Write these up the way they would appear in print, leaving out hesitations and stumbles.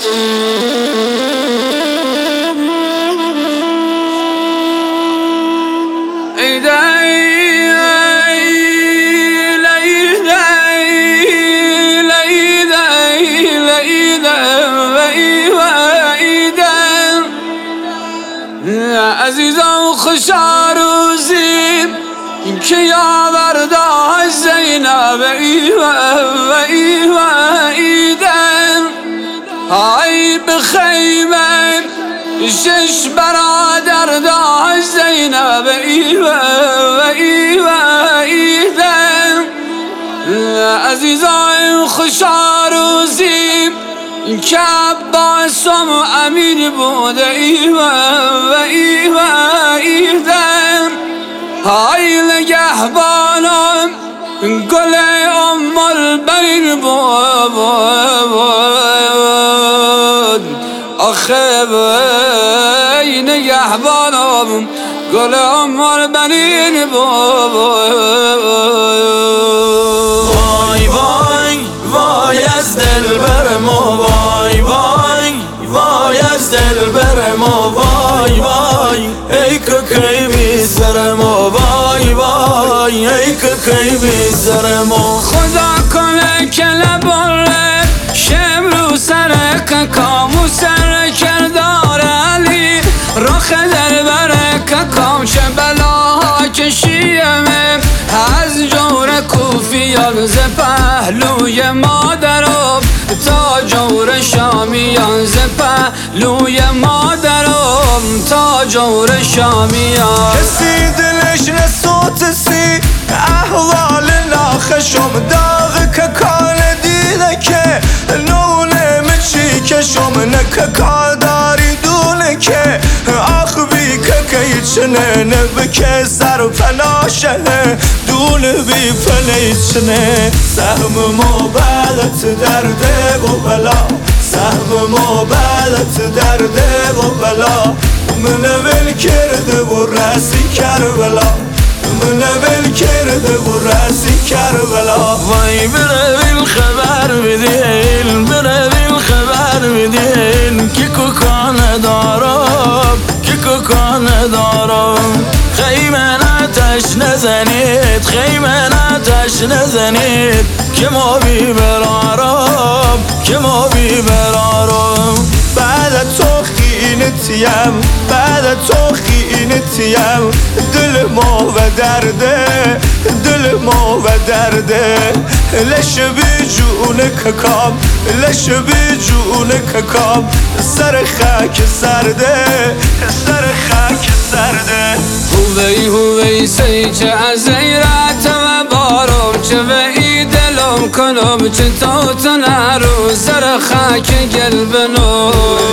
عزیزم خوشا روزی که یاورده زینب ایدن ای بخیمه شش برادر ده زینب ایدن عزیزم خوشا روزی که عباسم امیر بوده ایدن های نگهبانم گل ام البنین بود آخه وی نگهبانم گل ام البنین بود وای وای وای از دل برم وای وای وای از دل برم وای وای ای که کی بی سرم وای وای ای که کی بی سرم خدا کنه که لباره شمرو سر ککام سر کردار علی رخ در بره ککام چه بلاها کشیمه از جور کوفیان ز پهلوی مادرم تا جور شامیان ز پهلوی مادرم تا جور شامیان کسی دلش نسوت سی احوال ناخشم داغ ککال دیده که نونه مچی کشم نککا داری دونه که آخ بی ککی چنه نبکه سر پناشه دونه بی پنی چنه سهم موبلت درده و بلا سهم موبلت درده و بلا من ول کرده و رسی کربلا من ول کرده و رسی کربلا وای برویل خبر بدین برویل خبر بدین که ککان دارم که ککان دارم خیمه نتش نزنید خیمه نتش نزنید که ما بی برارم که ما بی برارم بعد تو خینتیم بعد تو خینتیم دل ما و درده دل ما و درده لش بی جون ککام لش بی جون ککام سر خاک سرده سر خاک سرده هوی سی چه از ایرات و بارم چه و ای دلم کنم چه تا نرو سر خاک گل بنو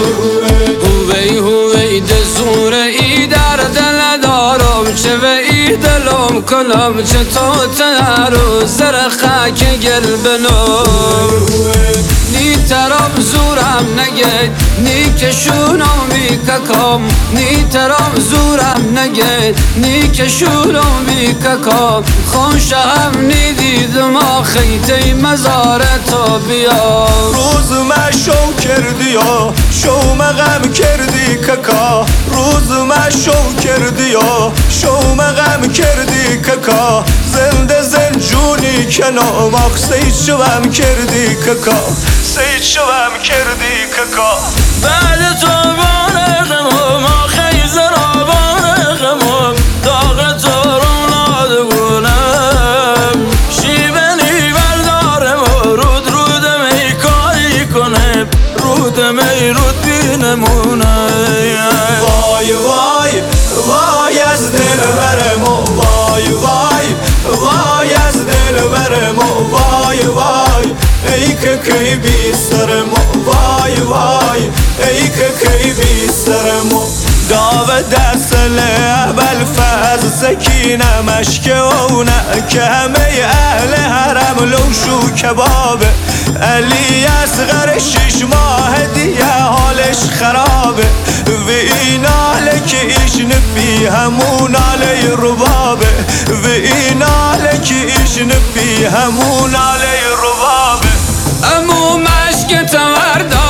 هوی دزور ای در دل دارم چه و ای دلم کنم چه تا نرو سر خاک گل بنو نی ترام زورم نگید نی کشونم بی ککام نی ترام زورم نگید نی کشونم بی ککام خوشم نی دیدم خیطه مزارتا بیا روز ما شو کردی یا شو مغم کردی ککا روز ما شو کردی یا شو مغم کردی ککا زنده زنجونی کنام آخ سید شوم کردی ککا سید شوم کردی ککا بعد تو بارغم ما خیزر بارغم داغ تو رو نادگونم شیبنی بردارم رود می کاری کنم رود می رود بینمونه وای وای وای از دل برم وای وای وای از دل برم وای وای ای که کی بی سرم وای وای ای که کی بی سرم گاو دستل احبل فز سکینه مشک اونه که همه اهل حرم لوشو کبابه علی اصغر 6 ماه دیگه حالش خرابه و این حاله که ایش نفی همون حاله ربابه و این حاله که ایش نفی همون حاله ربابه امو مشک توردار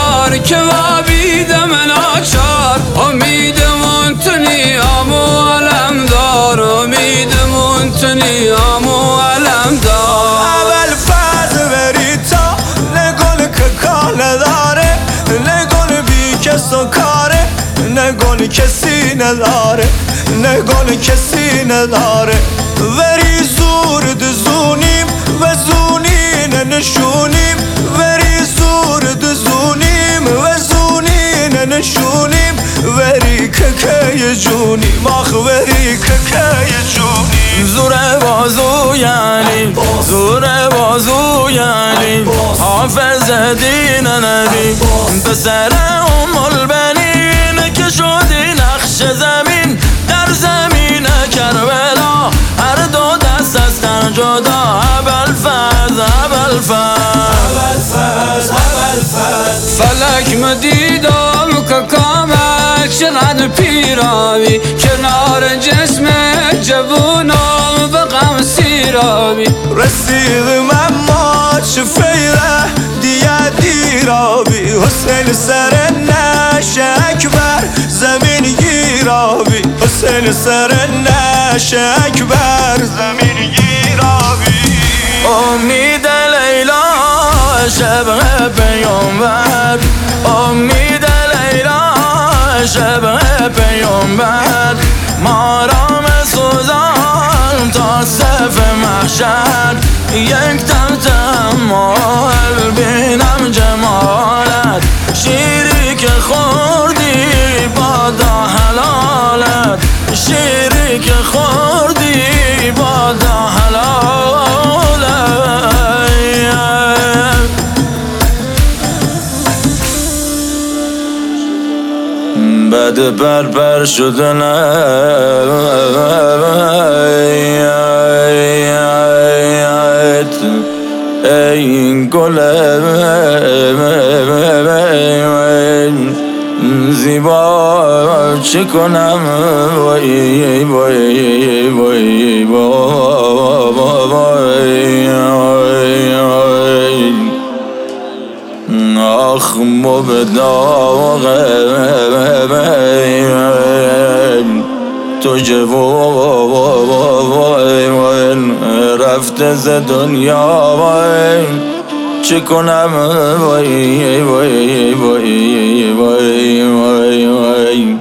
که وابیدم ناچار امیدمون تو نیام و علم دار امیدمون تو نیام و علم دار اول فاز وریتا نگل که کار نداره نگل بی کس و کاره نگل کسی نداره نگل کسی نداره وری زور دزونیم و زونین نشونیم وری زور دزونیم و زونین نشونیم وری که جونیم آخ وری که جونیم زور بازو یعنی زور بازو یعنی حافظ دین نبی پسر البنین که شدی نقش زمین در زمین کربلا هر دو دست از تن جدا ابوالفضل فلک مدیدم که کامل چقدر پیراوی کنار جسم جوونم به غم سیراوی رسید اما چه فیره دیگه دیرابی حسین سر نش اکبر زمین گیرابی حسین سر نش اکبر زمین گیرابی امید لیلا شب پیامبر امید لیلا شب پیامبر ما را مسوزان تا صف محشر یک دم تمال بینم جمالت شیری که خوردی بادا حلالت شیری که خوردی بادا حلالت بد پر شدن این گل زیبا چه کنم وای وای وای وای آخ مبداغ تو جوان رفته ز دنیا چه کنم وای وای وای وای وای وای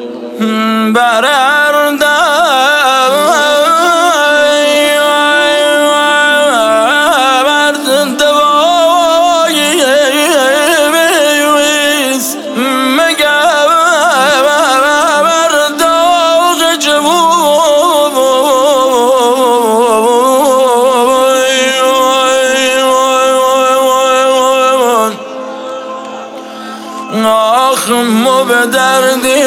آخ مو به دردی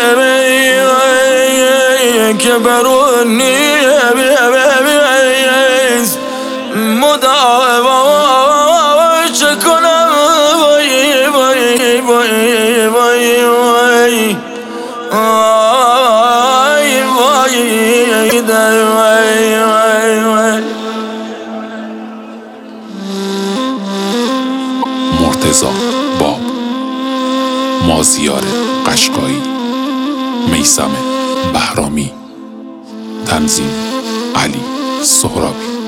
که برونی بیست مداوا چه کنم وای وای وای وای وای وای وای وای وای مرتضی باب، مازیار قشقایی، میثم بهرامی، تنظیم علی سهرابی.